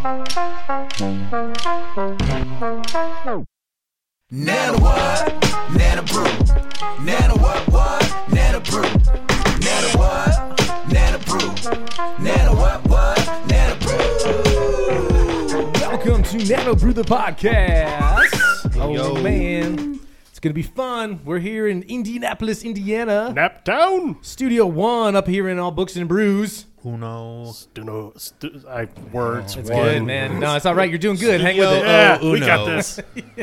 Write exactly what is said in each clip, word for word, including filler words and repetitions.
Nana what? Nana brew. Nana what what? Nana brew. Nana what? Nana brew. Nana what what? Nana brew. Welcome to Nano Brew the podcast. Oh Yo. man, it's gonna be fun. We're here in Indianapolis, Indiana. Naptown. Studio One up here in All Books and Brews. Uno. Stu- stu- I words. That's one. good, man. No, it's all right. You're doing good. Hang with Studio it. Yeah, Oh, we Uno. got this.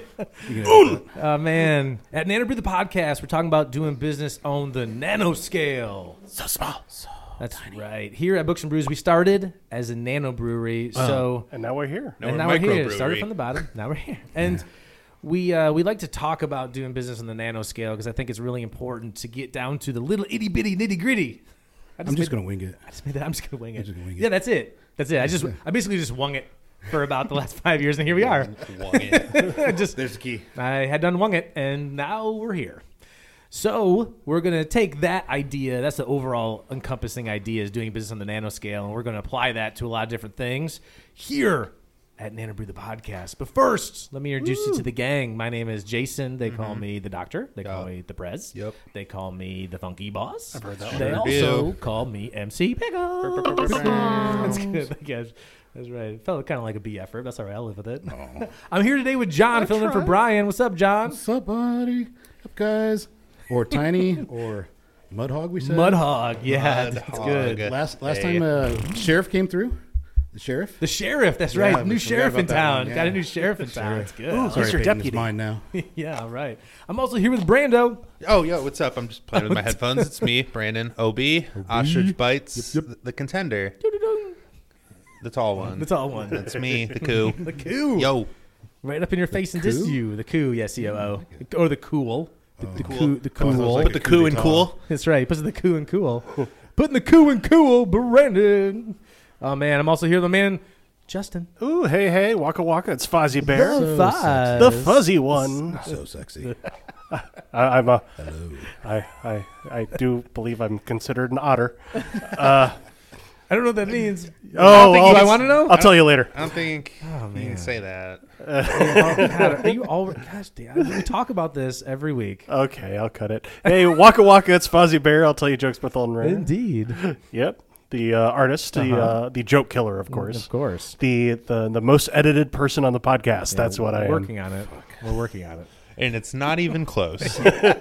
Oh man, at Nano Brew the podcast, we're talking about doing business on the nano scale. So small. That's right. Here at Books and Brews, we started as a nano brewery. So And now we're here. No, and we're now we're here. microbrewery. Started from the bottom. Now we're here. And we uh, we like to talk about doing business on the nano scale because I think it's really important to get down to the little itty bitty nitty gritty. I'm just gonna wing it. I just made that. I'm just gonna wing it. just gonna wing it. Yeah, that's it. That's it. I just I basically just wung it for about the last five years, and here we are. Wong it. I just There's the key. I had done wung it, and now we're here. So we're gonna take that idea. That's the overall encompassing idea is doing business on the nano scale, and we're gonna apply that to a lot of different things here at Nano Brew the podcast. But first, let me introduce you to the gang. My name is Jason. They call me the Doctor. They call Oh. me the Prez. Yep. They call me the Funky Boss. I've heard that They one. also Ew. call me M C Pickles. That's good. I guess. That's right. It felt kind of like a B effort. That's all right. I'll live with it. I'm here today with John, filling in for Brian. What's up, John? What's up, buddy? Up, guys? Or Tiny, or Mudhog, we said? Mudhog. Yeah, Mud that's hog. good. Last last Hey. time uh, Sheriff came through. The Sheriff? The sheriff. That's Yeah, right. we New forgot sheriff in about that town. one, yeah. Got a new sheriff in town. That's good. Ooh, Sorry, He's your Peyton, it's deputy. mine now. Yeah, right. I'm also here with Brando. Oh, yo, what's up? I'm just playing with my headphones. It's me, Brandon. O B. Ostrich Bites. th- The contender. The tall one. That's all one. That's me, the coup. The coo. Yo. Right up in your face and coup? diss you. The coo. Yeah, C O O. Or the cool. The, the Cool. coo. The Oh, that was cool. like Put the coup in cool. That's right. Puts the coo and cool. Putting the coo and cool, Brandon. Oh, man. I'm also here with the man, Justin. Ooh, hey, hey, Waka Waka. It's Fozzie Bear. The So Fuzz. The fuzzy one. So sexy. I, I'm a. Hello. I, I, I do believe I'm considered an otter. I don't know what that means. Oh, think I'll- you- I wanna know? I'll tell you later. I don't think Oh, you man. can say that. God, are you all? Gosh, damn. We talk about this every week. Okay, I'll cut it. Hey, Waka Waka. It's Fozzie Bear. I'll tell you jokes with old and rare. Indeed. Yep. The uh, artist, the Uh-huh. uh, the joke killer, of course. Of course. The, the the most edited person on the podcast. That's what I We're am. working on it. We're working on it. And it's not even close.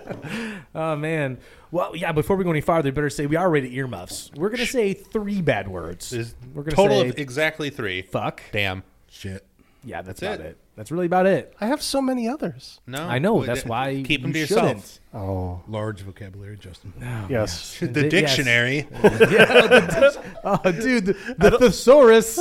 Oh, man. Well, yeah, before we go any farther, we better say we are rated earmuffs. We're going to say three bad words. There's We're going to total say of exactly three. fuck. Damn. Shit. Yeah, that's, That's about it. it. That's really about it. I have so many others. No. I know. Well, That's d- why Keep them to you yourself. shouldn't. Oh, Large vocabulary, Justin. yes. And The di- yes. dictionary. Yeah, the dic- oh, dude. The, the thesaurus.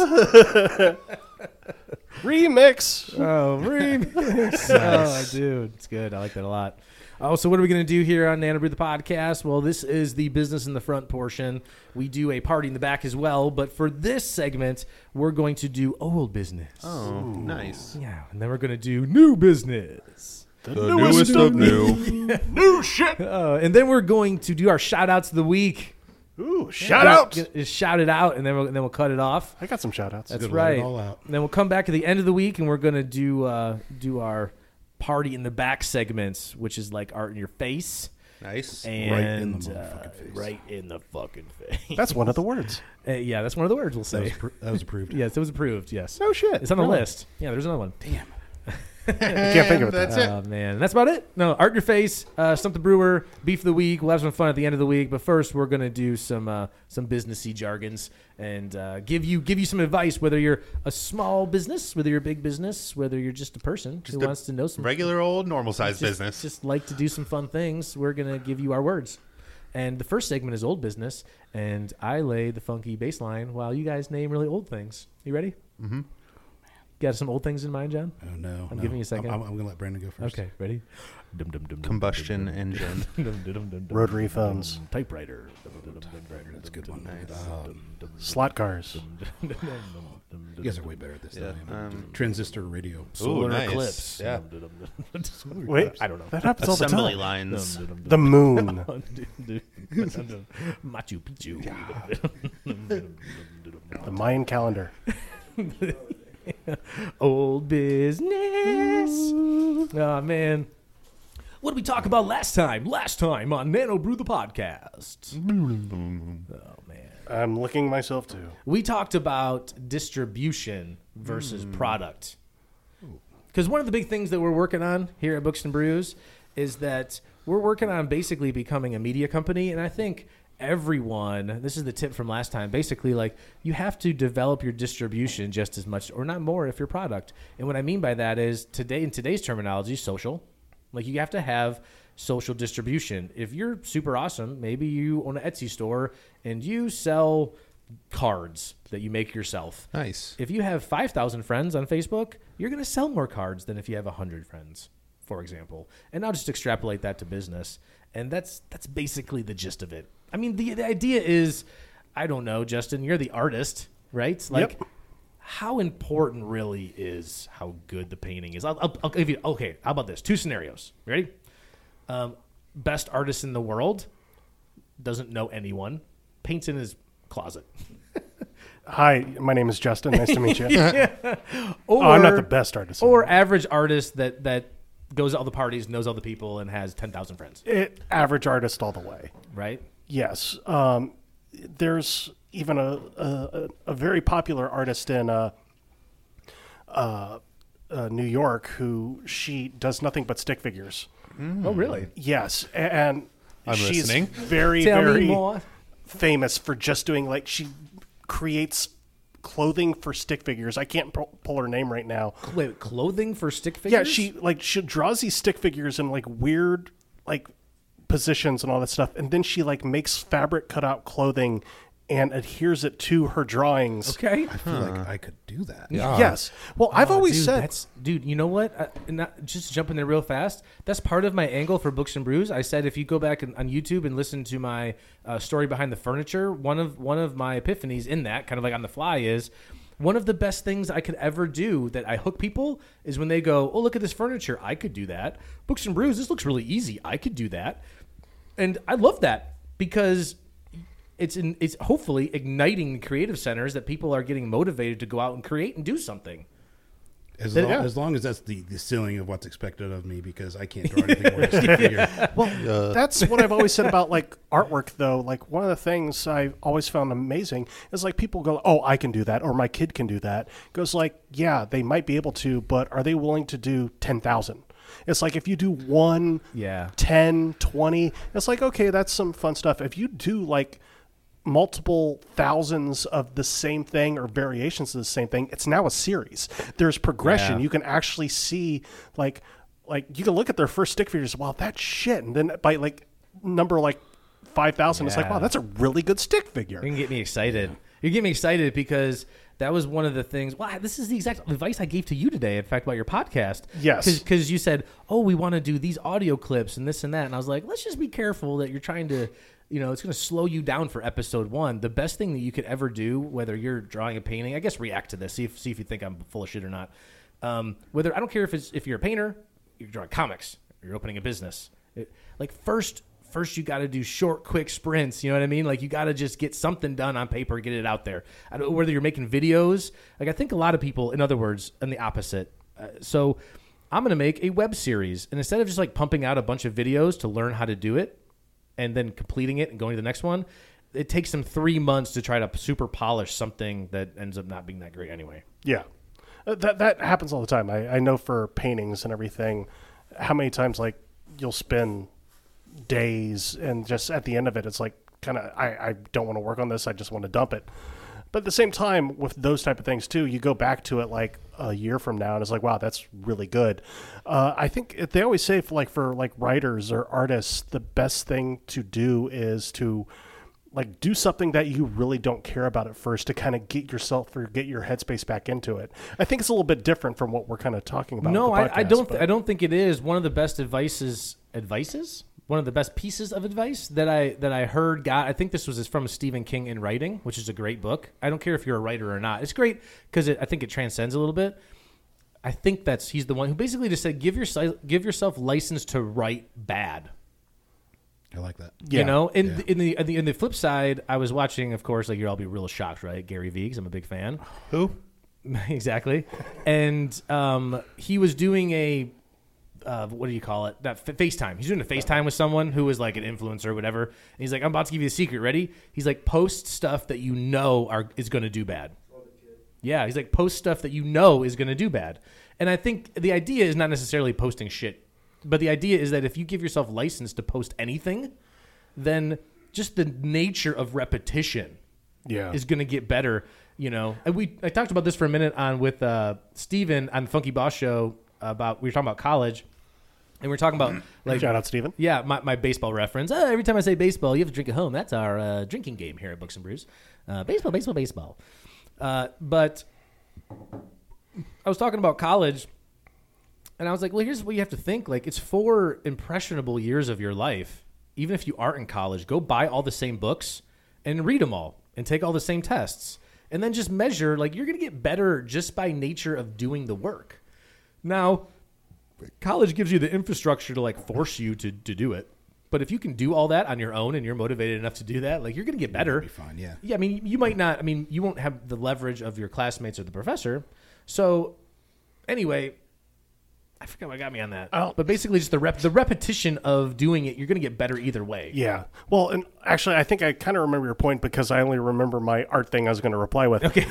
Remix. Oh, remix. Oh, dude. It's good. I like that a lot. Oh, so what are we going to do here on Nano Brew the podcast? Well, this is the business in the front portion. We do a party in the back as well. But for this segment, we're going to do old business. Oh, nice. Yeah. And then we're going to do new business. The newest of new. New shit. Uh, and then we're going to do our shout outs of the week. Ooh, shout out. Get- Just shout it out, and then we'll, and then we'll cut it off. I got some shout outs. That's Good, let it right. all out. And then we'll come back at the end of the week, and we're gonna do uh, do our party in the back segments, which is like art in your face Nice. and in the uh, motherfucking face. right in the fucking face. That's one of the words. Uh, yeah, that's one of the words we'll That was, say. pr- that was approved. Yes, it was approved. Yes, No shit. it's on the Really? list. Yeah, there's another one. Damn. I can't think of it. That's it. Oh man, that's about it. No, art in your face, uh, stump the brewer, beef of the week. We'll have some fun at the end of the week, but first we're gonna do some uh, some businessy jargons and uh, give you give you some advice. Whether you're a small business, whether you're a big business, whether you're just a person Just who a wants to know some Regular old normal sized just, business. just like to do some fun things, we're gonna give you our words. And the first segment is old business, and I lay the funky bass line while you guys name really old things. You ready? Mm-hmm. Got some old things in mind, John? Oh, no. I'm no. giving you a second. I'm, I'm, I'm going to let Brandon go first. Okay, ready? Dum, dum, dum, dum, Combustion dum, dum, engine. dum, dum, dum, dum, dum, Rotary dum, phones. dum, Typewriter. Dum, dum, dum, dum, That's a good one. Nice. Um, Slot cars. dum, dum, dum, dum, you guys are way better at this Yeah, than I am. um, Transistor radio. Ooh, Solar nice. eclipse. Yeah. Dum, dum, dum, dum. Wait, I don't know. that happens all the Assembly time. lines. Dum, dum, dum, The moon. dum, dum, dum, dum. Machu Picchu. The Mayan calendar. Old business. Oh, man. What did we talk about last time? Last time on Nano Brew the podcast. Oh, man. I'm licking myself too. We talked about distribution versus mm. product. Because one of the big things that we're working on here at Books and Brews is that we're working on basically becoming a media company. And I think everyone, this is the tip from last time, basically like you have to develop your distribution just as much or not more if your product. And what I mean by that is today, in today's terminology, social. Like you have to have social distribution. If you're super awesome, maybe you own an Etsy store and you sell cards that you make yourself. Nice. If you have five thousand friends on Facebook, you're going to sell more cards than if you have one hundred friends, for example. And I'll just extrapolate that to business. And that's that's basically the gist of it. I mean, the, the idea is, I don't know, Justin, you're the artist, right? Like, yep. How important really is how good the painting is? I'll, I'll, I'll give you, okay, how about this? Two scenarios. Ready? Um, best artist in the world, doesn't know anyone, paints in his closet. Hi, my name is Justin. Nice to meet you. yeah. Or, oh, I'm not the best artist. Or average artist that, that goes to all the parties, knows all the people, and has ten thousand friends. It, average artist all the way. Right? Yes. Um, there's even a, a, a very popular artist in uh, uh, uh, New York who she does nothing but stick figures. Mm. Oh, really? Yes. And I'm she's listening. very, Tell very me more. famous for just doing, like, she creates clothing for stick figures. I can't pull, pull her name right now. Wait, clothing for stick figures? Yeah, she, like, she draws these stick figures in, like, weird, like, positions and all that stuff, and then she like makes fabric cutout clothing and adheres it to her drawings. Okay. I feel huh. like I could do that. Yeah. Yes. Well, I've oh, always dude, said, that's, dude, you know what? Uh, not, just jumping there real fast. That's part of my angle for Books and Brews. I said if you go back on YouTube and listen to my uh, story behind the furniture, one of one of my epiphanies in that, kind of like on the fly, is one of the best things I could ever do that I hook people is when they go, "Oh, look at this furniture. I could do that." Books and Brews. This looks really easy. I could do that. And I love that because it's in, it's hopefully igniting creative centers that people are getting motivated to go out and create and do something. As, long, yeah. as long as that's the, the ceiling of what's expected of me, because I can't draw anything more stick figure. Well, uh. that's what I've always said about like artwork, though. Like one of the things I always found amazing is like people go, "Oh, I can do that," or "My kid can do that." Goes like, yeah, they might be able to, but are they willing to do ten thousand? It's like if you do one, yeah. ten, twenty, it's like, okay, that's some fun stuff. If you do like multiple thousands of the same thing or variations of the same thing, it's now a series. There's progression. Yeah. You can actually see like, like you can look at their first stick figures. Wow, that's shit. And then by like number like five thousand, yeah. it's like, wow, that's a really good stick figure. You can get me excited. You get me excited because that was one of the things. Wow, this is the exact advice I gave to you today, in fact, about your podcast. Yes. Because you said, oh, we want to do these audio clips and this and that. And I was like, let's just be careful that you're trying to, you know, it's going to slow you down for episode one. The best thing that you could ever do, whether you're drawing a painting, I guess react to this, see if, see if you think I'm full of shit or not. Um, whether I don't care if it's if you're a painter, you're drawing comics, or you're opening a business. It, like first, First, you got to do short, quick sprints. You know what I mean? Like, you got to just get something done on paper, get it out there. I don't, whether you're making videos. Like, I think a lot of people, in other words, and the opposite. Uh, so I'm going to make a web series. And instead of just, like, pumping out a bunch of videos to learn how to do it and then completing it and going to the next one, it takes them three months to try to super polish something that ends up not being that great anyway. Yeah. Uh, that that happens all the time. I, I know for paintings and everything, how many times, like, you'll spend days and just at the end of it it's like kind of I, I don't want to work on this, I just want to dump it. But at the same time with those type of things too, you go back to it like a year from now and it's like, wow, that's really good. uh, I think they always say for like for like writers or artists, the best thing to do is to like do something that you really don't care about at first to kind of get yourself or get your headspace back into it. I think it's a little bit different from what we're kind of talking about. No, with the podcast, I, I don't. but. I don't think it is. One of the best advices. Advices. One of the best pieces of advice that I that I heard got. I think this was from Stephen King in Writing, which is a great book. I don't care if you're a writer or not. It's great because I think it transcends a little bit. I think that's he's the one who basically just said give yourself give yourself license to write bad. I like that. Yeah. You know, in, yeah. the, in the in the in the flip side, I was watching, of course, like you'll all be real shocked, right? Gary Vee, 'cause I'm a big fan. Who? exactly. And um, he was doing a, uh, what do you call it? That f- FaceTime. He's doing a FaceTime with someone who was like an influencer or whatever. And he's like, I'm about to give you a secret. Ready? He's like, post stuff that you know are is going to do bad. Yeah, he's like, post stuff that you know is going to do bad. And I think the idea is not necessarily posting shit, but the idea is that if you give yourself license to post anything, then just the nature of repetition Yeah. is going to get better. You know, and we I talked about this for a minute on with uh, Steven on the Funky Boss Show about we were talking about college, and we were talking about like Shout out, Steven. yeah, my, my baseball reference. Uh, every time I say baseball, you have to drink at home. That's our uh, drinking game here at Books and Brews. Uh, baseball, baseball, baseball. Uh, but I was talking about college, and I was like, well, here's what you have to think. Like, it's four impressionable years of your life. Even if you aren't in college, go buy all the same books and read them all and take all the same tests. And then just measure, like, you're going to get better just by nature of doing the work. Now, college gives you the infrastructure to, like, force you to, to do it. But if you can do all that on your own and you're motivated enough to do that, like, you're going to get better. Be fine, yeah. Yeah, I mean, you might not, I mean, you won't have the leverage of your classmates or the professor. So, anyway, I forgot what got me on that. Oh. But basically, just the rep, the repetition of doing it, you're going to get better either way. Yeah. Well, and actually, I think I kind of remember your point because I only remember my art thing I was going to reply with. Okay.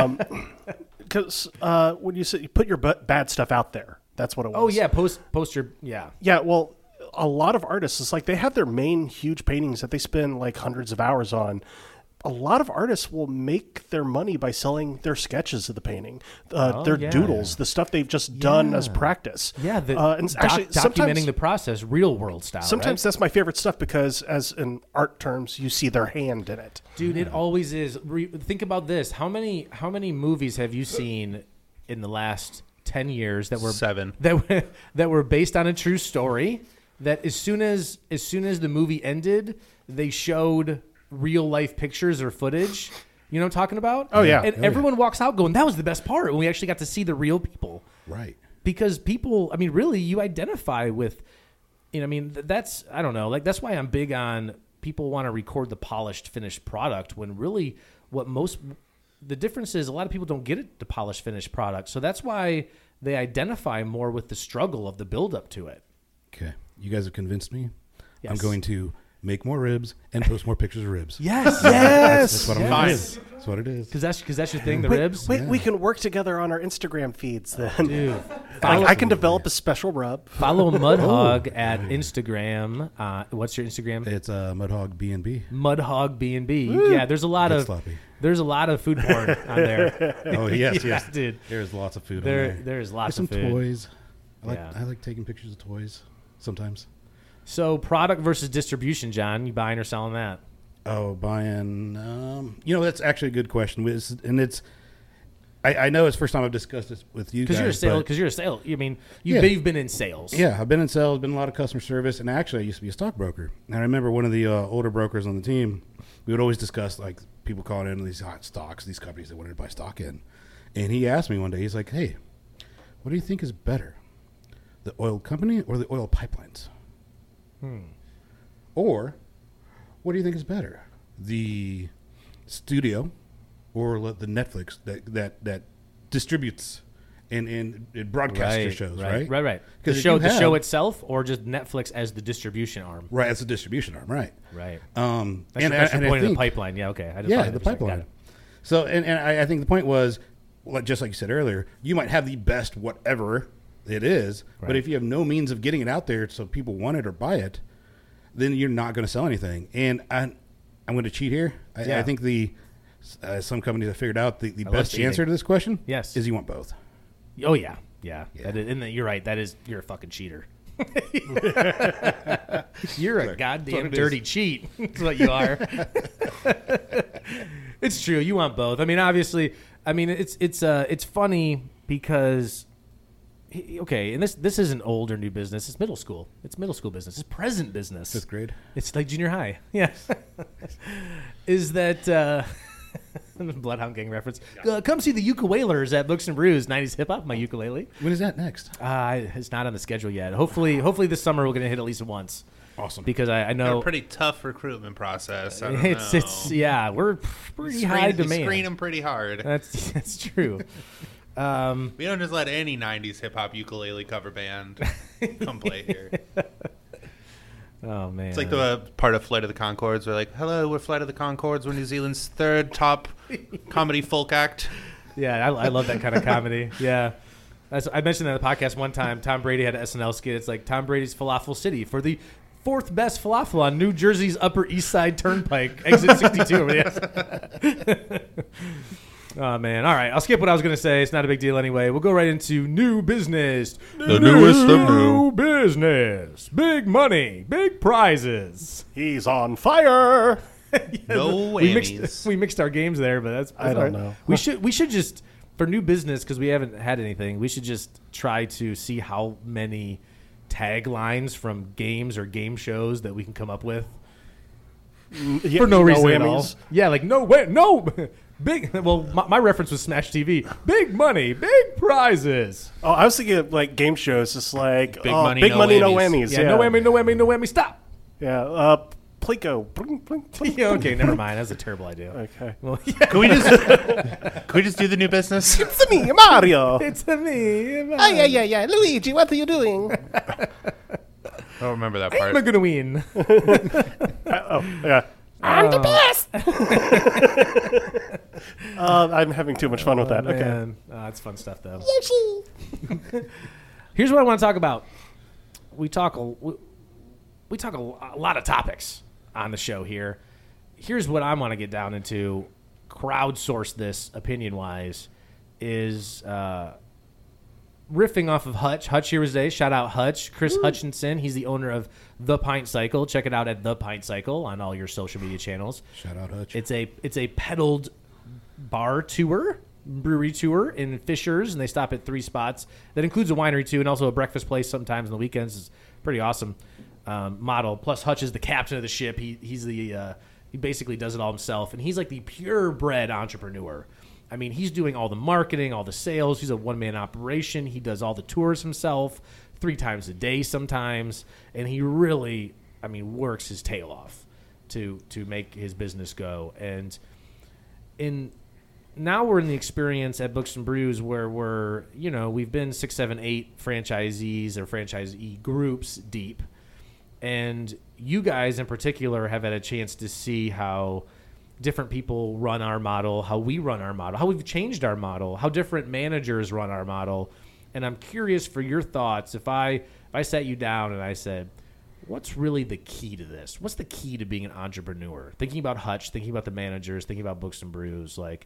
Because uh, when you say you put your b- bad stuff out there, that's what it was. Oh, yeah, post, post your, yeah. Yeah, well, a lot of artists, it's like they have their main huge paintings that they spend like hundreds of hours on. A lot of artists will make their money by selling their sketches of the painting, uh, Oh, their yeah. doodles, the stuff they've just done as Yeah. practice. Yeah, the, uh, and doc- actually, documenting sometimes, the process, real world style. sometimes right? that's my favorite stuff because, as in art terms, you see their hand in it. Dude, it always is. Re- think about this: how many how many movies have you seen in the last ten years that were Seven. that were, that were based on a true story? That as soon as as soon as the movie ended, they showed real life pictures or footage. You know what I'm talking about? Oh, yeah. And Oh, yeah. everyone walks out going, "That was the best part." When we actually got to see the real people. Right. Because people, I mean, really, you identify with, you know, I mean, th- that's, I don't know, like, that's why I'm big on people want to record the polished, finished product when really what most, the difference is a lot of people don't get it, the polished, finished product. So that's why they identify more with the struggle of the build-up to it. Okay. You guys have convinced me. I'm Yes. going to make more ribs and post more pictures of ribs. Yes, That's, that's what I'm Fine. going to do. That's what it is. Because that's, cause that's your thing, the Wait, ribs. wait, we can work together on our Instagram feeds then. Dude, I, follow, I can develop a special rub. follow Mudhog at Instagram. Uh, what's your Instagram? It's uh, Mudhog B and B. Mudhog B and B. Yeah, there's a lot Get of sloppy. there's a lot of food porn on there. Oh yes, Yeah, yes, dude. There's lots of food. There on there. there's lots There's of some food. toys. I like Yeah. I like taking pictures of toys sometimes. So product versus distribution, John. You buying or selling that? Oh, buying. Um, you know, that's actually a good question. It's- And it's, I, I know it's the first time I've discussed this with you guys. Because you're a sale. but- Because you're a sale. You mean you've, Yeah. been, you've been in sales? Yeah, I've been in sales, been a lot of customer service, and actually I used to be a stockbroker. And I remember one of the uh, older brokers on the team, we would always discuss like people calling in these hot stocks, these companies that wanted to buy stock in. And he asked me one day, he's like, hey, what do you think is better, the oil company or the oil pipelines? Hmm. Or what do you think is better, the studio or le- the Netflix that, that, that distributes and, and it broadcasts your shows, right? Right, right. The Because if show, you the show have- itself, or just Netflix as the distribution arm. Right, that's a distribution arm, right? Right. Um, That's and your, that's and your I point of the think- pipeline. Yeah. Okay. I just Yeah, thought the it was like- got pipeline. it. So, and, and I, I think the point was, like- just like you said earlier, you might have the best whatever it is, Right. but if you have no means of getting it out there so people want it or buy it, then you're not going to sell anything. And I, I'm going to cheat here. I, Yeah. I think the uh, some companies have figured out the, the love best cheating. answer to this question Yes. is you want both. Oh yeah. Yeah. Yeah. That is, and that- you're right. That is you're a fucking cheater. You're a goddamn it is. dirty cheat. That's what you are. It's true. You want both. I mean, obviously. I mean, it's it's uh it's funny because okay, and this this isn't old or new business. It's middle school. It's middle school business. It's present business. Fifth grade. It's like junior high. Yeah. Is that uh, Bloodhound Gang reference? Uh, come see the Ukulelers at Books and Brews. nineties hip hop. My ukulele. When is that next? Uh, it's not on the schedule yet. Hopefully, hopefully this summer we're gonna hit at least once. Awesome. Because I, I They're know a pretty tough recruitment process. I don't it's know. it's yeah, we're pretty Screen- high you demand. Screen them pretty hard. That's that's true. Um, We don't just let any nineties hip hop ukulele cover band come play here. oh man, It's like the uh, part of Flight of the Conchords where like, hello, we're Flight of the Conchords. We're New Zealand's third top comedy folk act. yeah, I, I love that kind of comedy. Yeah. That's, I mentioned that in the podcast one time. Tom Brady had an S N L skit. It's like Tom Brady's Falafel City for the fourth best falafel on New Jersey's Upper East Side Turnpike, exit sixty-two. Oh, man. All right. I'll skip what I was going to say. It's not a big deal anyway. We'll go right into new business. The newest of new. business. Big money. Big prizes. He's on fire. No we whammies. mixed, we mixed our games there, but that's, that's I don't all right. know. We should we should just for new business because we haven't had anything. We should just try to see how many taglines from games or game shows that we can come up with Yeah, for no reason at whammies. all. Yeah, like no way, no big. Well, my, my reference was Smash T V. Big money, big prizes. Oh, I was thinking of like game shows, just like Big oh, money, big no money, no whammies. whammies. Yeah, Yeah, no whammy, no whammy, no whammy. Stop. Yeah, uh, Plinko. Blink, blink, blink. Yeah, okay, never mind. That's a terrible idea. Okay. Well, yeah, Can we just can we just do the new business? It's me, Mario. it's a me. yeah, yeah, yeah. Luigi, what are you doing? I don't remember that I'm part. gonna win. oh, yeah. I'm the best. uh, I'm having too much fun with that. Okay. Man. Oh, that's fun stuff, though. Here's what I want to talk about. We talk a, we, we talk a, a lot of topics on the show here. Here's what I want to get down into. Crowdsource this opinion-wise is uh, riffing off of Hutch. Hutch here today. Shout out Hutch. Chris Woo. Hutchinson. He's the owner of The Pint Cycle. Check it out at The Pint Cycle on all your social media channels. Shout out Hutch. It's a it's a pedaled bar tour, brewery tour in Fishers, and they stop at three spots. That includes a winery too, and also a breakfast place sometimes on the weekends. It's pretty awesome um, model. Plus, Hutch is the captain of the ship. He he's the uh, he basically does it all himself, and he's like the purebred entrepreneur. I mean, he's doing all the marketing, all the sales. He's a one-man operation. He does all the tours himself, three times a day sometimes, and he really, I mean, works his tail off to to make his business go. And in now we're in the experience at Books and Brews where we're, you know, we've been six, seven, eight franchisees or franchisee groups deep, and you guys in particular have had a chance to see how different people run our model, how we run our model, how we've changed our model, how different managers run our model. And I'm curious for your thoughts. If I if I sat you down and I said, what's really the key to this? What's the key to being an entrepreneur? Thinking about Hutch, thinking about the managers, thinking about Books and Brews, like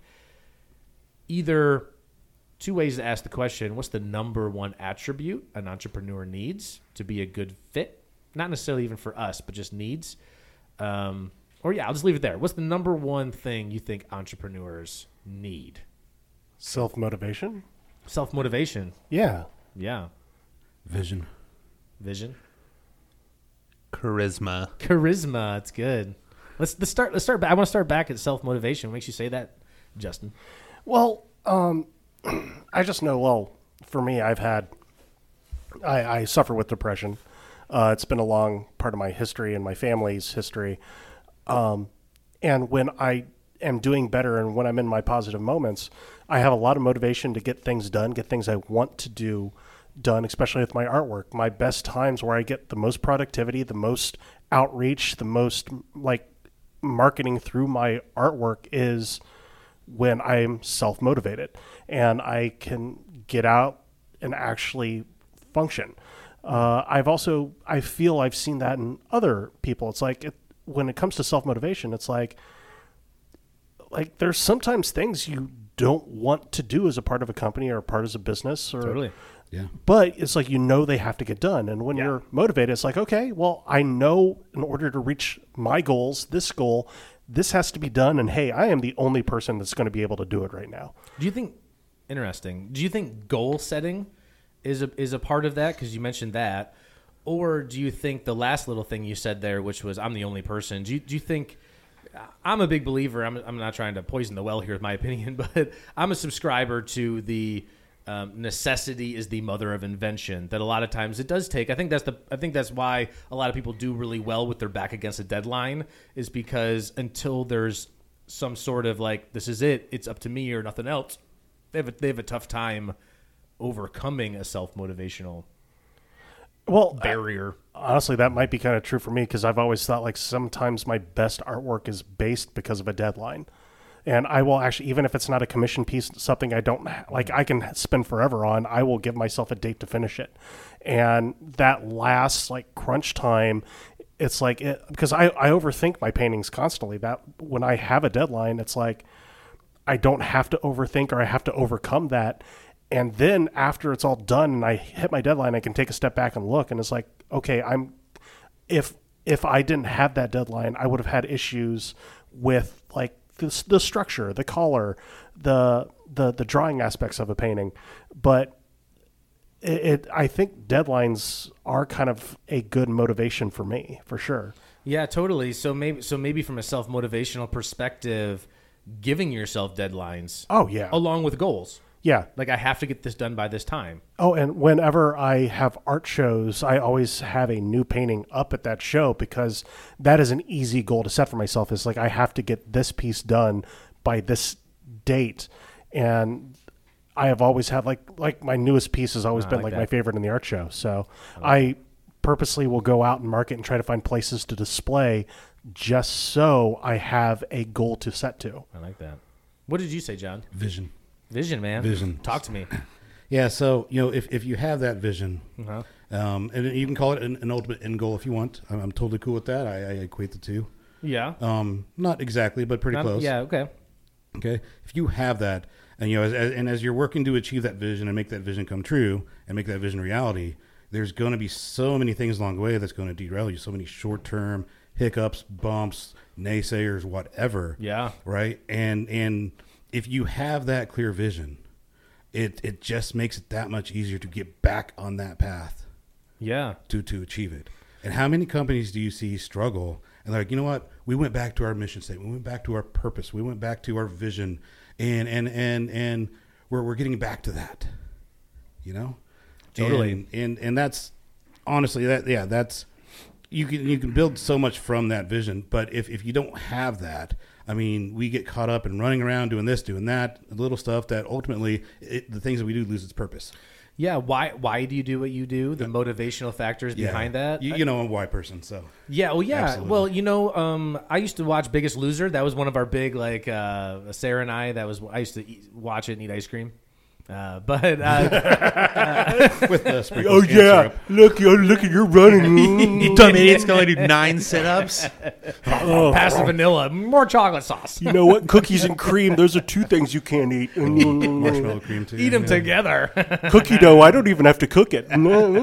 either two ways to ask the question, what's the number one attribute an entrepreneur needs to be a good fit? Not necessarily even for us, but just needs. Um, or yeah, I'll just leave it there. What's the number one thing you think entrepreneurs need? Self-motivation? Self-motivation. Yeah. Yeah. Vision. Vision. Charisma. Charisma. It's good. Let's let's start. Let's start. Back. I want to start back at self-motivation. What makes you say that, Justin? Well, um, I just know, well, for me, I've had, I, I suffer with depression. Uh, it's been a long part of my history and my family's history. Um, and when I am doing better and when I'm in my positive moments, I have a lot of motivation to get things done, get things I want to do done, especially with my artwork. My best times where I get the most productivity, the most outreach, the most like marketing through my artwork is when I'm self-motivated and I can get out and actually function. Uh, I've also, I feel I've seen that in other people. It's like, it, when it comes to self-motivation, it's like, like there's sometimes things you don't want to do as a part of a company or a part as a business or, Totally. Yeah. but it's like, you know, they have to get done. And when Yeah. you're motivated, it's like, okay, well, I know in order to reach my goals, this goal, this has to be done. And hey, I am the only person that's going to be able to do it right now. Do you think? Interesting. Do you think goal setting is a is a part of that? Because you mentioned that, or do you think the last little thing you said there, which was I'm the only person? Do you do you think? I'm a big believer. I'm I'm not trying to poison the well here with my opinion, but I'm a subscriber to the um, necessity is the mother of invention. That a lot of times it does take. I think that's the. I think that's why a lot of people do really well with their back against a deadline, is because until there's some sort of like, this is it, it's up to me or nothing else, they have a, they have a tough time overcoming a self-motivational well barrier. I, honestly, that might be kind of true for me, because I've always thought like sometimes my best artwork is based because of a deadline. And I will actually, even if it's not a commission piece, something I don't like, I can spend forever on, I will give myself a date to finish it. And that last like crunch time, it's like, it, because I, I overthink my paintings constantly. That when I have a deadline, it's like, I don't have to overthink or I have to overcome that. And then after it's all done and I hit my deadline, I can take a step back and look, and it's like, okay, I'm, if, if I didn't have that deadline, I would have had issues with like the, the structure, the color, the, the, the drawing aspects of a painting. But it, it, I think deadlines are kind of a good motivation for me, for sure. Yeah, totally. So maybe, so maybe from a self-motivational perspective, giving yourself deadlines. Oh yeah. Along with goals. Yeah. Like, I have to get this done by this time. Oh, and whenever I have art shows, I always have a new painting up at that show, because that is an easy goal to set for myself. Is like, I have to get this piece done by this date. And I have always had like, like my newest piece has always I been like like that. my favorite in the art show. So I, I purposely will go out and market and try to find places to display just so I have a goal to set to. I like that. What did you say, John? Vision. Vision, man. Vision. Talk to me. Yeah, so, you know, if, if you have that vision, Uh-huh. um, and you can call it an, an ultimate end goal if you want. I'm, I'm totally cool with that. I, I equate the two. Yeah. Um, not exactly, but pretty Not- close. Yeah, okay. Okay. If you have that, and you know, as, as, and as you're working to achieve that vision and make that vision come true and make that vision reality, there's going to be so many things along the way that's going to derail you. So many short-term hiccups, bumps, naysayers, whatever. Yeah. Right. And and if you have that clear vision, it it just makes it that much easier to get back on that path Yeah. to to achieve it. And how many companies do you see struggle? And they're like, you know what? We went back to our mission statement. We went back to our purpose. We went back to our vision, and and and and we're we're getting back to that. You know, Totally. And and, and that's honestly that yeah that's you can you can build so much from that vision. But if if you don't have that, I mean, we get caught up in running around doing this, doing that, little stuff that ultimately it, the things that we do lose its purpose. Yeah. Why Why do you do what you do? The motivational factors Yeah. behind that? You, you know, I'm a why person, so Yeah, well, yeah. Absolutely. Well, you know, um, I used to watch Biggest Loser. That was one of our big, like, uh, Sarah and I. That was I used to eat, watch it and eat ice cream. Uh, but uh, with the sprinkles Oh and yeah, syrup. look, oh, look at you're running. You dumb idiot's gonna do nine sit-ups. pass the vanilla, more chocolate sauce. You know what? Cookies and cream, those are two things you can't eat. Marshmallow cream too. Eat them yeah. together. Cookie dough, I don't even have to cook it.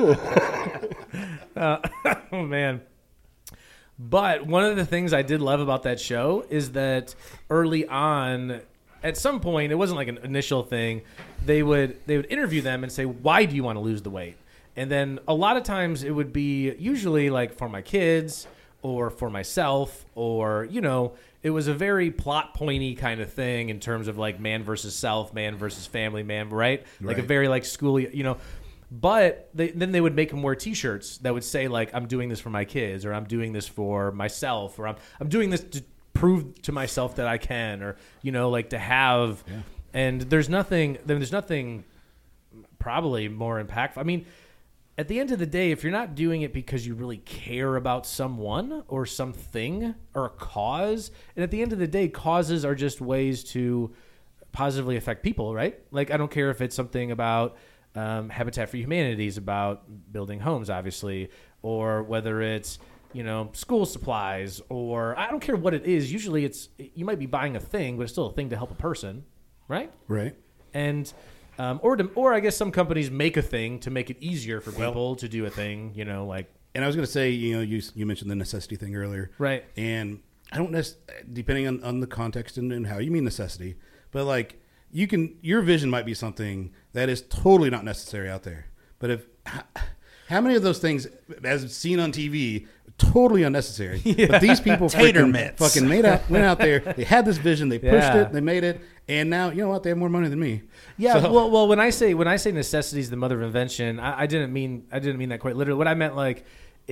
Oh man. But one of the things I did love about that show is that early on, at some point, it wasn't like an initial thing. They would they would interview them and say, "Why do you want to lose the weight?" And then a lot of times it would be usually like for my kids or for myself, or you know, it was a very plot pointy kind of thing in terms of like man versus self, man versus family, man, right? Like a Right. very like school, you know. But they, then they would make them wear T-shirts that would say like, "I'm doing this for my kids," or "I'm doing this for myself," or "I'm I'm doing this to prove to myself that I can," or you know, like to have. Yeah. And there's nothing. There's nothing probably more impactful. I mean, at the end of the day, if you're not doing it because you really care about someone or something or a cause, and at the end of the day, causes are just ways to positively affect people, right? Like I don't care if it's something about um, Habitat for Humanity is about building homes, obviously, or whether it's you know school supplies, or I don't care what it is. Usually, it's you might be buying a thing, but it's still a thing to help a person, right? Right. And um, or to, or I guess some companies make a thing to make it easier for Well- people to do a thing, you know, like And I was going to say, you know, you you mentioned the necessity thing earlier, right. And I don't necessarily, depending on, on the context and, and how you mean necessity, but like you can, your vision might be something that is totally not necessary out there. But if How many of those things, as seen on T V, totally unnecessary? Yeah. But these people Tater freaking mitts. fucking made out, went out there. They had this vision. They pushed Yeah. it. They made it. And now, you know what? They have more money than me. Yeah, So- well, well, when I say when I say necessity is the mother of invention, I, I didn't mean I didn't mean that quite literally. What I meant like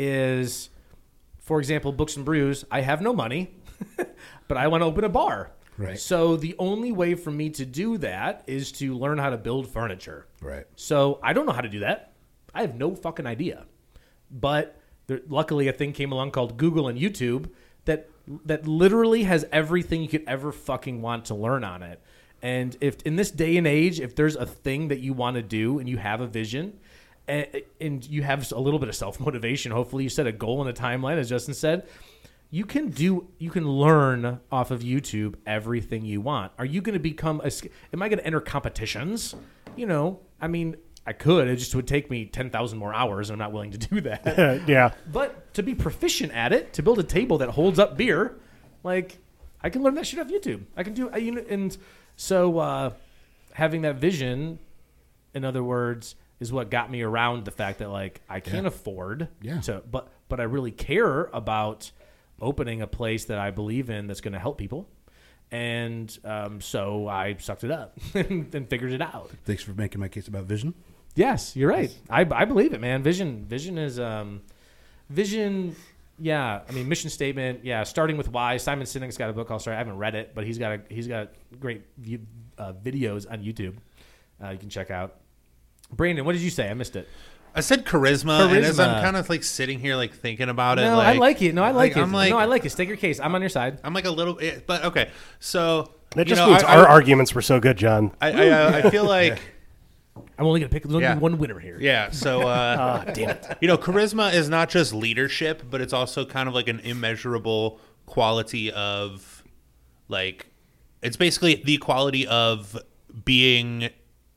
is, for example, Books and Brews. I have no money, but I want to open a bar. Right. So the only way for me to do that is to learn how to build furniture. Right. So I don't know how to do that. I have no fucking idea. But there, luckily, a thing came along called Google and YouTube that that literally has everything you could ever fucking want to learn on it. And if in this day and age, if there's a thing that you want to do and you have a vision and, and you have a little bit of self-motivation, hopefully you set a goal and a timeline, as Justin said, you can do, you can learn off of YouTube everything you want. Are you going to become a, am I going to enter competitions? You know, I mean, I could, it just would take me ten thousand more hours and I'm not willing to do that. yeah. But to be proficient at it, to build a table that holds up beer, like I can learn that shit off YouTube. I can do, I, you know, and so uh, having that vision, in other words, is what got me around the fact that like I can't Yeah. afford Yeah. to, but but I really care about opening a place that I believe in that's going to help people, and um, so I sucked it up and, and figured it out. Thanks for making my case about vision. Yes, you're right. I, I believe it, man. Vision, vision is um, vision. Yeah, I mean, mission statement. Yeah, starting with why. Simon Sinek's got a book called. Sorry, I haven't read it, but he's got a he's got great view, uh, videos on YouTube. Uh, you can check out. Brandon, what did you say? I missed it. I said charisma, and as I'm Charisma. kind of like sitting here like thinking about it. No, like, I like it. No, I like, it. I'm like, no, I like it. State your case. I'm on your side. I'm like a little, eh, but okay. So That you just know, means I, our I, arguments were so good, John. I, I, uh, I feel like. I'm only gonna pick there's only Yeah. one winner here. Yeah, so uh, Ah, damn it. you know, charisma is not just leadership, but it's also kind of like an immeasurable quality of, like, it's basically the quality of being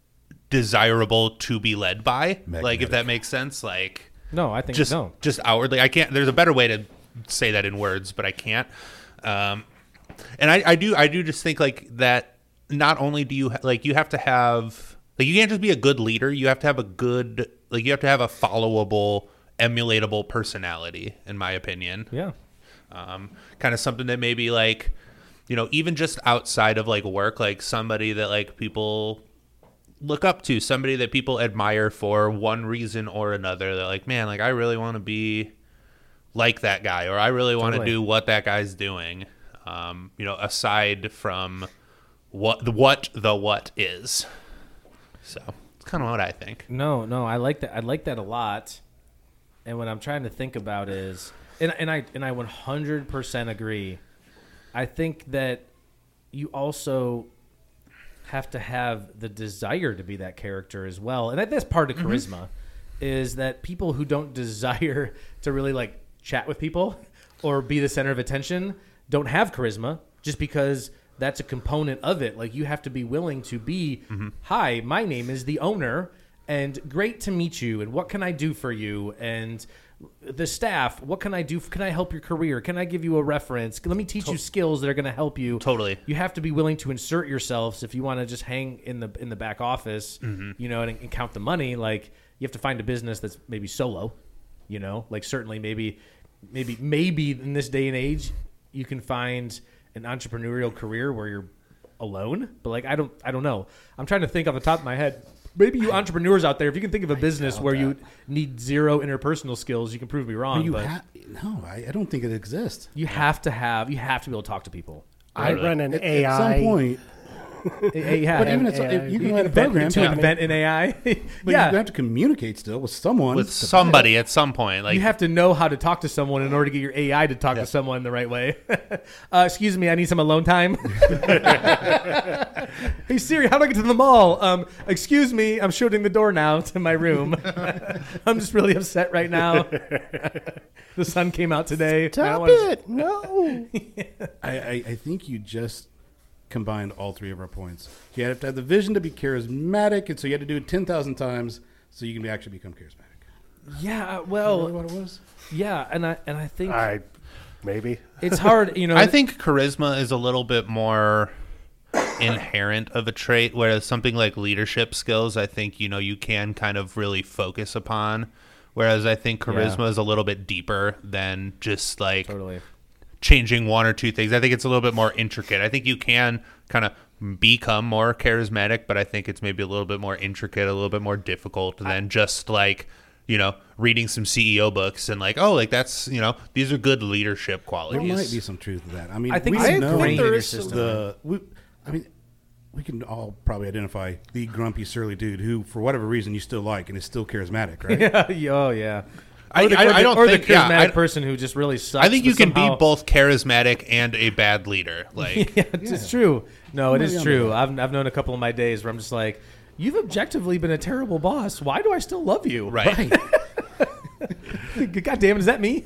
desirable to be led by. Like, if Magnetic. that makes sense, like, No, I think just no. just outwardly. I can't. There's a better way to say that in words, but I can't. Um, and I, I do I do just think like that. Not only do you ha- like you have to have like you can't just be a good leader. You have to have a good like you have to have a followable, emulatable personality. In my opinion, Yeah. um, kind of something that maybe like you know even just outside of like work, like somebody that like people look up to, somebody that people admire for one reason or another. They're like, man, like I really want to be like that guy, or I really want to Totally. do what that guy's doing. Um, you know, aside from what the what the what is. So it's kind of what I think. No, no, I like that. I like that a lot. And what I'm trying to think about is, and and I and I one hundred percent agree. I think that you also have to have the desire to be that character as well, and that, that's part of charisma. Is that people who don't desire to really like chat with people or be the center of attention don't have charisma, just because that's a component of it. Like you have to be willing to be, hi, my name is the owner, and great to meet you, and what can I do for you? And the staff, what can I do? Can I help your career? Can I give you a reference? Let me teach you skills that are going to help you. Totally. You have to be willing to insert yourselves if you want to just hang in the in the back office, you know, and, and count the money. Like you have to find a business that's maybe solo, you know, like certainly maybe, maybe, maybe in this day and age, you can find an entrepreneurial career where you're alone. But like I don't, I don't know. I'm trying to think off the top of my head. Maybe you entrepreneurs out there, if you can think of a business where you need zero interpersonal skills, you can prove me wrong. You but ha- no, I, I don't think it exists. you have to have, you have to be able to talk to people. I run an At, A I. at some point, Yeah, but even and- it's, A I. if you can you write a invent- program, to yeah, invent an A I. but you yeah, have to communicate still with someone. With to- somebody at some point, like you have to know how to talk to someone in order to get your A I to talk Yeah. to someone the right way. uh, excuse me, I need some alone time. Hey Siri, how do I get to the mall? Um, excuse me, I'm shutting the door now to my room. I'm just really upset right now. The sun came out today. I don't Stop wanna- it! No. I, I, I think you just combined all three of our points. You have to have the vision to be charismatic, and so you had to do it ten thousand times so you can be, actually become charismatic. Yeah, Is that well, what it was? yeah, and I and I think I maybe. it's hard. You know, I think charisma is a little bit more inherent of a trait, whereas something like leadership skills, I think, you know, you can kind of really focus upon Whereas I think charisma Yeah. is a little bit deeper than just like Totally. changing one or two things. I think it's a little bit more intricate. I think you can kind of become more charismatic, but I think it's maybe a little bit more intricate, a little bit more difficult than just like, you know, reading some C E O books and like, oh, like that's, you know, these are good leadership There qualities. might be some truth to that. I mean, I think we it's know ingrained in your the, system. we, I mean, we can all probably identify the grumpy, surly dude who, for whatever reason, you still like and is still charismatic, right? Yeah. Oh, yeah. I- Or the, I- or I the- don't or think- the yeah, charismatic I- person who just really sucks. I think you but can somehow- be both charismatic and a bad leader. Like, Yeah, it's, it's true. No, it Maybe is I'm true. right. I've I've known a couple of my days where I'm just like, you've objectively been a terrible boss. Why do I still love you? right. God damn it, is that me?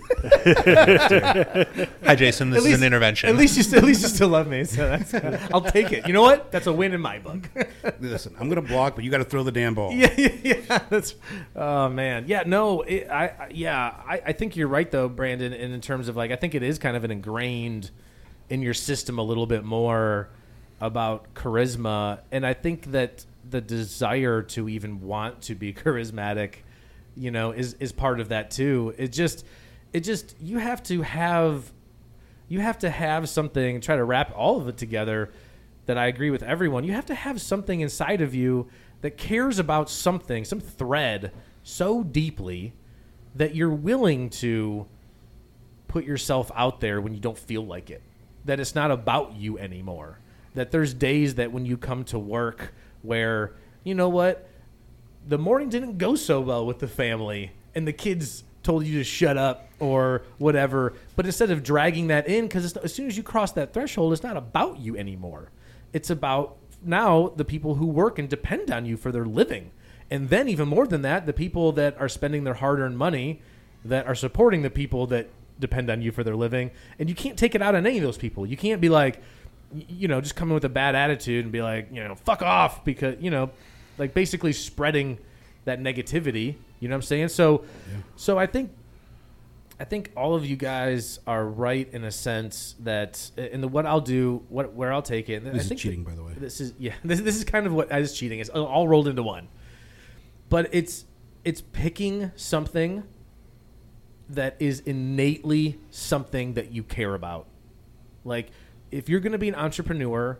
Hi, Jason. This At is least- an intervention. At least you still, at least you still love me. So that's, I'll take it. You know what? That's a win in my book. Listen, I'm going to block, but you got to throw the damn ball. yeah, yeah, yeah. That's. Oh man. Yeah. No. It, I. I- Yeah. I, I think you're right though, Brandon. And in terms of like, I think it is kind of an ingrained in your system a little bit more about charisma, and I think that the desire to even want to be charismatic, you know, is is part of that too. It just, it just you have to have, you have to have something. Try to wrap all of it together. That I agree with everyone. You have to have something inside of you that cares about something, some thread so deeply that you're willing to put yourself out there when you don't feel like it. That it's not about you anymore. That there's days that when you come to work where, you know what, the morning didn't go so well with the family and the kids told you to shut up or whatever, but instead of dragging that in, because as soon as you cross that threshold, it's not about you anymore. It's about now the people who work and depend on you for their living. And then even more than that, the people that are spending their hard-earned money that are supporting the people that depend on you for their living. And you can't take it out on any of those people. You can't be like, y- you know, just come in with a bad attitude and be like, you know, fuck off because, you know, like basically spreading that negativity. You know what I'm saying? So, so I think I think all of you guys are right in a sense that in the what I'll do, what where I'll take it. and I This is think cheating, by the way. This is yeah. This this is kind of what is cheating. It's all rolled into one. But it's it's picking something that is innately something that you care about. Like if you're going to be an entrepreneur,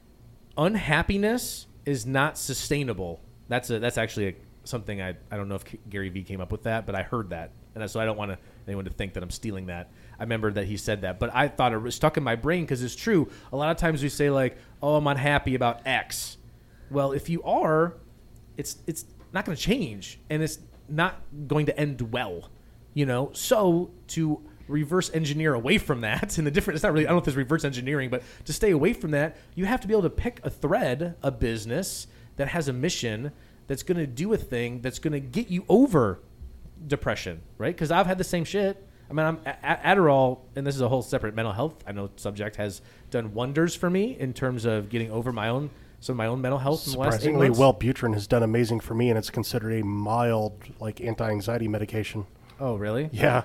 unhappiness is not sustainable. That's a that's actually a, something I I don't know if Gary Vee came up with that, but I heard that, and so I don't want to, anyone to think that I'm stealing that. I remember that he said that, but I thought it was stuck in my brain because it's true. A lot of times we say like, "Oh, I'm unhappy about X." Well, if you are, it's it's not going to change, and it's not going to end well, you know. So to reverse engineer away from that, and the different, it's not really, I don't know if it's reverse engineering, but to stay away from that, you have to be able to pick a thread, a business that has a mission that's going to do a thing that's going to get you over depression, right? Because I've had the same shit. I mean, I'm A- Adderall, and this is a whole separate mental health, I know, subject, has done wonders for me in terms of getting over my own, some of my own mental health in the last eight Surprisingly, months. Wellbutrin has done amazing for me, and it's considered a mild, like, anti-anxiety medication. Oh, really? Yeah.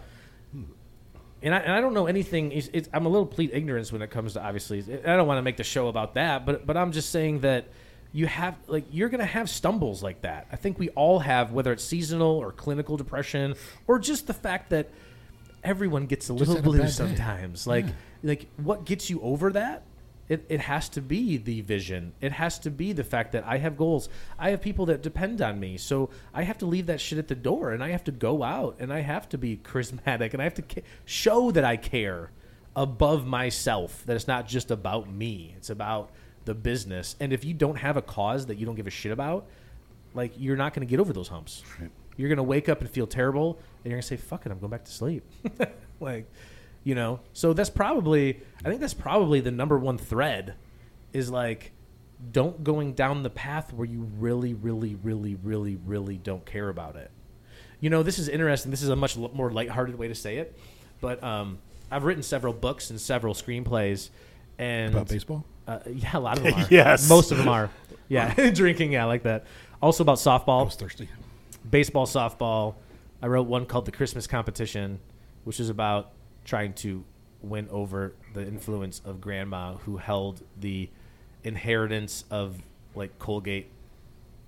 And I, and I don't know anything. It's, it's, I'm a little plead ignorance when it comes to, obviously. I don't want to make the show about that, but but I'm just saying that you have, like, you're going to have stumbles like that. I think we all have, whether it's seasonal or clinical depression, or just the fact that everyone gets a little had a blue bad day. sometimes. Like, like what gets you over that? It, it has to be the vision. It has to be the fact that I have goals. I have people that depend on me. So I have to leave that shit at the door, and I have to go out, and I have to be charismatic, and I have to ca- show that I care above myself, that it's not just about me. It's about the business. And if you don't have a cause that you don't give a shit about, like, you're not going to get over those humps. Right. You're going to wake up and feel terrible, and you're going to say, fuck it, I'm going back to sleep. Like, you know, so that's probably, I think that's probably the number one thread is like, don't going down the path where you really, really, really, really, really don't care about it. You know, this is interesting. This is a much l- more lighthearted way to say it, but um, I've written several books and several screenplays. And About baseball? Uh, yeah, a lot of them are. Yes. Most of them are. Yeah, drinking, yeah, I like that. Also about I softball, was thirsty. baseball, softball. I wrote one called The Christmas Competition, which is about trying to win over the influence of grandma who held the inheritance of like Colgate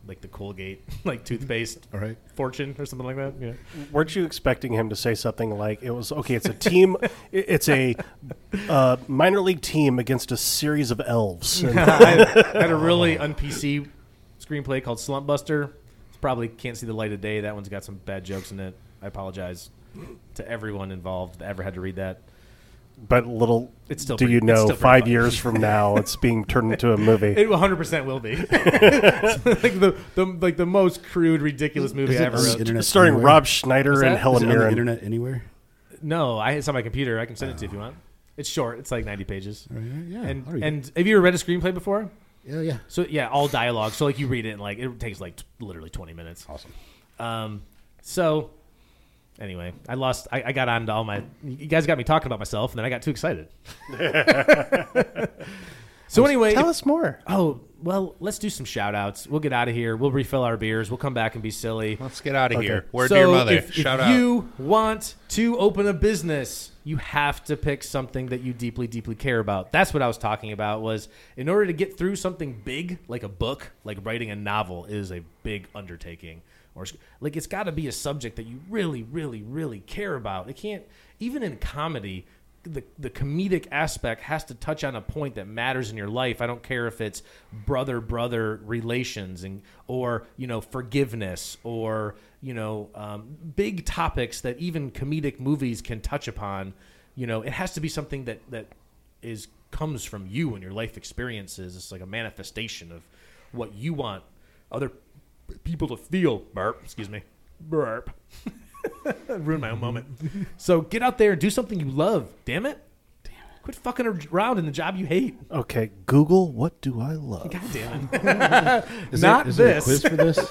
like the Colgate like toothpaste All right. fortune or something like that. Yeah. Weren't you expecting him to say something like it was okay? It's a team. it- It's a uh, minor league team against a series of elves. And I had a really un-P C screenplay called Slump Buster. Probably can't see the light of day. That one's got some bad jokes in it. I apologize to everyone involved that ever had to read that. but little It's still do pretty- you it's know, still pretty five funny. years from now, it's being turned into a movie. It one hundred percent will be. like the, the like the most crude, ridiculous movie Is I it ever on the wrote. internet Starring anywhere? Rob Schneider What's and that? Is Helen it on the Mirren. internet anywhere? No, I it's on my computer. I can send it to you if you want. It's short. It's like ninety pages. All right, yeah. And I'll read and have you ever read a screenplay before? it. yeah, yeah. So yeah, all dialogue. So like you read it and like it takes like t- literally twenty minutes. Awesome. Um, so anyway, I lost. I, I got on to all my. You guys got me talking about myself, and then I got too excited. So anyway, Tell if- us more. oh well, let's do some shout outs. We'll get out of here. We'll refill our beers. We'll come back and be silly. Let's get out of Okay. here. Word so to your mother. If, Shout if out. you want to open a business, you have to pick something that you deeply, deeply care about. That's what I was talking about. Was in order to get through something big, like a book, like writing a novel, is a big undertaking. Or like it's got to be a subject that you really, really, really care about. It can't even in comedy. The, the comedic aspect has to touch on a point that matters in your life. I don't care if it's brother brother relations and or you know forgiveness or you know um, big topics that even comedic movies can touch upon. You know, it has to be something that that is comes from you and your life experiences. It's like a manifestation of what you want other people to feel. Burp, excuse me, burp. Ruined my own moment. So get out there and do something you love. Damn it. Damn it. Quit fucking around in the job you hate. Okay, Google, what do I love? God damn it. Is Not there, is there a this. quiz for this?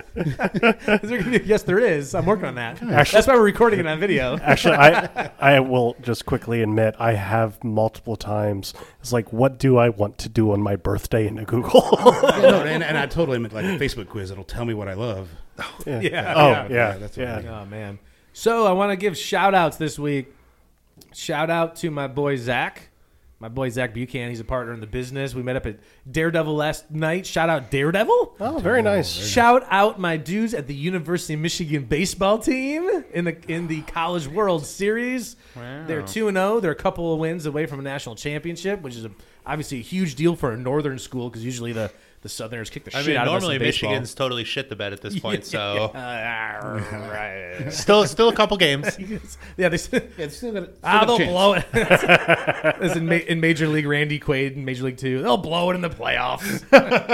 Is there gonna be- yes, there is. I'm working on that. Actually- That's why we're recording it on video. Actually, I I will just quickly admit I have multiple times. It's like, what do I want to do on my birthday into Google? yeah, no, and, and I totally meant like a Facebook quiz. It'll tell me what I love. yeah. Yeah. Oh, yeah. yeah. that's what yeah. I mean. Oh, man. So I want to give shout outs this week. Shout out to my boy Zach. My boy Zach Buchanan. He's a partner in the business. We met up at Daredevil last night. Shout out Daredevil. Oh, very nice. Shout out my dudes at the University of Michigan baseball team in the in the College World Series. Wow. They're two and zero. They're a couple of wins away from a national championship, which is a, obviously a huge deal for a northern school because usually the, the Southerners kick the I shit mean, out of us normally in baseball. Michigan's totally shit the bed at this point, so Uh, right. still, still a couple games. Yeah, they. Yeah, it's still got a, still Ah, got a they'll chance. blow it. As in, ma- in Major League, Randy Quaid in Major League Two, they'll blow it in the playoffs.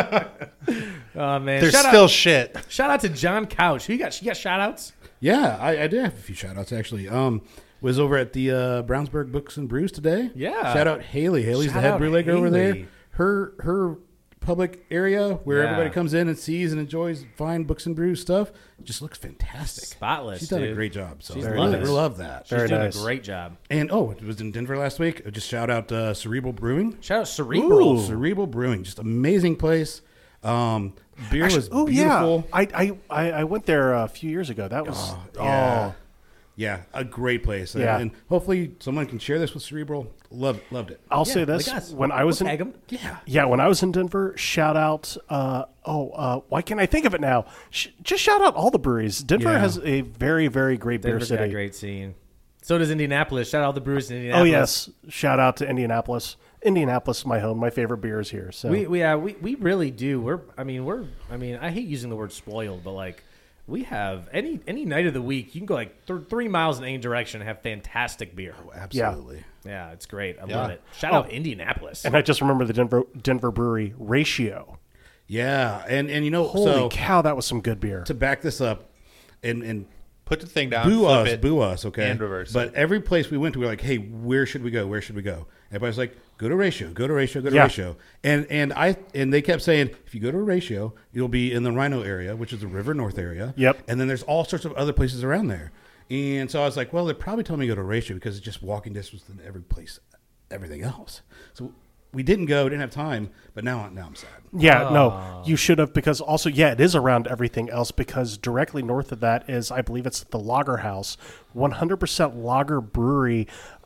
Oh man, They're shout still out, shit. shout out to John Couch. Who you got? You got shout outs? Yeah, I, I did have a few shout outs actually. Um, was over at the uh, Brownsburg Books and Brews today. Yeah. Shout out Haley. Haley's Shout the head out brew maker over there. Haley. Her her public area where Yeah. everybody comes in and sees and enjoys fine books and brews stuff just looks fantastic. Spotless. She's done a dude. great job. So She's I loving really it. love that. She's Very doing nice. a great job. And oh, it was in Denver last week. Just shout out uh, Cerebral Brewing. Shout out Cerebral. Ooh. Cerebral Brewing, just amazing place. Um, beer was Oh, beautiful. yeah. I, I, I I went there a few years ago. That was. Oh, yeah. Yeah, a great place. Yeah. And hopefully someone can share this with Cerebral. Loved loved it. I'll Yeah, say this. like us. When I We'll was in. tag 'em. Yeah. Yeah, when I was in Denver, shout out. Uh, oh, uh, why can't I think of it now? Sh- just shout out all the breweries. Denver Yeah. has a very, very great beer Denver's got a city. great scene. So does Indianapolis. Shout out all the brewers in Oh Indianapolis. yes, shout out to Indianapolis. Indianapolis is my home. My favorite beer is here. So We we, uh, we we really do. We're I mean we're I mean I hate using the word spoiled, but like we have any any night of the week you can go like th- three miles in any direction and have fantastic beer. Absolutely. Yeah, it's great. I Yeah. love it. Shout Oh. out Indianapolis. and I just remember the Denver Denver brewery Ratio. Yeah. And and you know, Holy so cow, that was some good beer. to back this up and and Put the thing down. boo flip us, it. boo us, okay? and reverse But it. every place we went to, we were like, hey, where should we go? Where should we go? Everybody's like, go to Ratio, go to Ratio, go to Yeah. Ratio. And and I and they kept saying, if you go to Ratio, you'll be in the Rhino area, which is the River North area. Yep. And then there's all sorts of other places around there. And so I was like, well, they're probably telling me to go to Ratio because it's just walking distance to every place, everything else. So we didn't go, didn't have time, but now now I'm sad. Yeah, no, you should have because also, yeah, it is around everything else because directly north of that is, I believe it's the Lager House, one hundred percent lager brewery.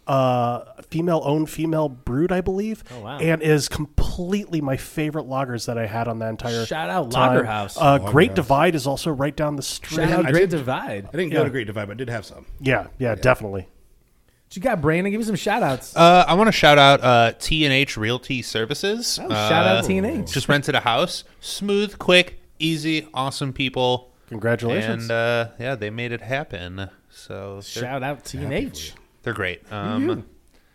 uh, female-owned, female brewed, I believe. Oh, wow. And is completely my favorite lagers that I had on that entire Shout out time. Lager House. Uh, Lager Great House. Divide is also right down the street. Shout out I Great did- Divide. I didn't Yeah. go to Great Divide, but I did have some. Yeah, yeah, definitely. What you got, Brandon? Give me some shout outs. Uh, I want to shout out uh, T and H Realty Services. Oh, shout out Uh, T and H. Just rented a house. Smooth, quick, easy, awesome people. Congratulations. And uh, yeah, they made it happen. So they're, Shout out T and H. they're great. Um,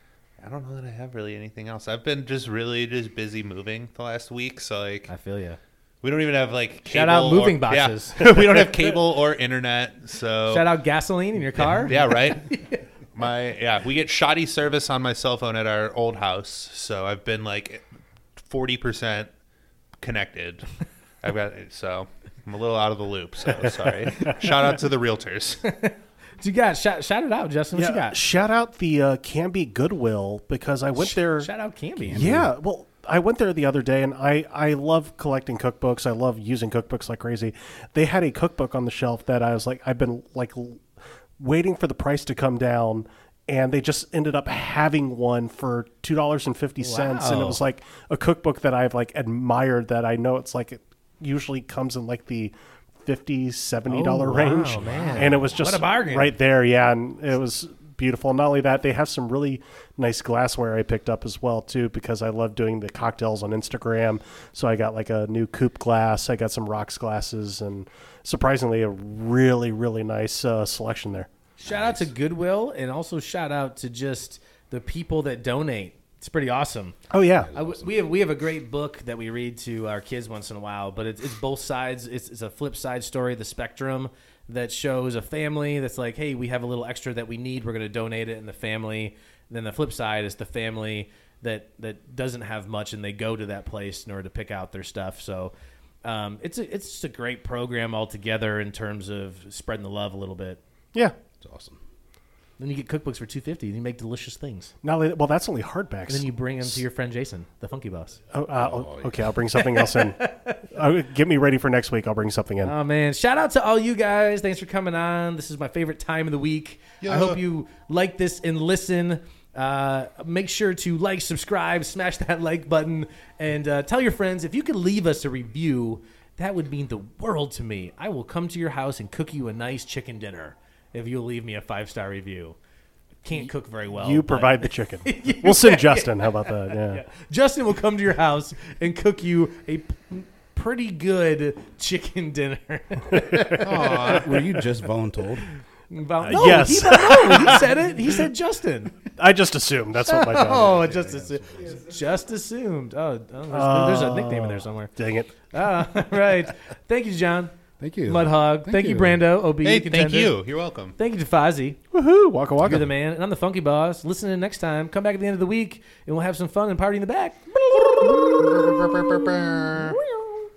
I don't know that I have really anything else. I've been just really just busy moving the last week. So like, I feel you. we don't even have like cable Shout out moving or- boxes. Yeah. We don't have cable or internet. So Shout out gasoline in your car. yeah, right. My yeah, we get shoddy service on my cell phone at our old house, so I've been like forty percent connected. I've got so I'm a little out of the loop. So sorry. Shout out to the realtors. What you got? Shout, shout it out, Justin. What yeah, you got? shout out the uh, Canby Goodwill because I went there. Shout out Canby. Yeah, well, I went there the other day, and I, I love collecting cookbooks. I love using cookbooks like crazy. They had a cookbook on the shelf that I was like, I've been like l- waiting for the price to come down, and they just ended up having one for two dollars and fifty cents, and it Wow. was like a cookbook that I've like admired. That I know it's like it usually comes in like the fifty, seventy dollar Oh, wow, range, man. and it was just What a bargain. right there. Yeah, and it was beautiful. Not only that, they have some really nice glassware I picked up as well too, because I love doing the cocktails on Instagram. So I got like a new coupe glass. I got some rocks glasses, and surprisingly, a really really nice uh, selection there. Shout out to Goodwill, and also shout out to just the people that donate. It's pretty awesome. Oh yeah, I w we have we have a great book that we read to our kids once in a while, but it's, it's both sides. It's, it's a flip side story, the spectrum, that shows a family that's like, hey, we have a little extra that we need. We're going to donate it in the family. Then the flip side is the family that that doesn't have much, and they go to that place in order to pick out their stuff. So um, it's a, it's just a great program altogether in terms of spreading the love a little bit. yeah. It's awesome. Then you get cookbooks for two fifty, and you make delicious things. Now, well, that's only hardbacks. And then you bring them to your friend Jason, the Funky Boss. Oh, uh, oh, okay, I'll bring something else in. Uh, get me ready for next week. I'll bring something in. Oh man! Shout out to all you guys. Thanks for coming on. This is my favorite time of the week. I hope you like this and listen. Uh, make sure to like, subscribe, smash that like button, and uh, tell your friends. If you could leave us a review, that would mean the world to me. I will come to your house and cook you a nice chicken dinner if you'll leave me a five star review. Can't cook very well. you but- provide the chicken. We'll send Justin. How about that? Yeah. Yeah. Justin will come to your house and cook you a p- pretty good chicken dinner. Were you just voluntold? About, Uh, no, yes. he, no, he said it. He said Justin. I just assumed that's what my job Oh, is. just assumed. Just assumed. Oh, oh, there's, there's a nickname in there somewhere. Dang it. Ah, right. Thank you, John. Thank you. Mudhog. Thank, Thank you, you. Brando. O B. Hey, contender. thank you. You're welcome. Thank you to Fozzie. Woohoo! Waka waka. You're the man. And I'm the Funky Boss. Listen in next time. Come back at the end of the week, and we'll have some fun and party in the back.